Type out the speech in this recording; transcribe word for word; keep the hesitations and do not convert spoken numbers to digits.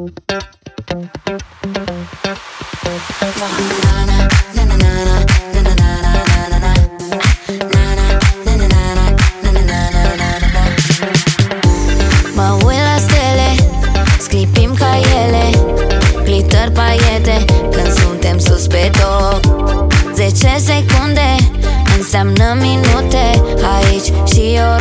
Mă uit la stele, sclipim ca ele, glitter paiete când suntem sus pe top. Zece secunde înseamnă minute aici și eu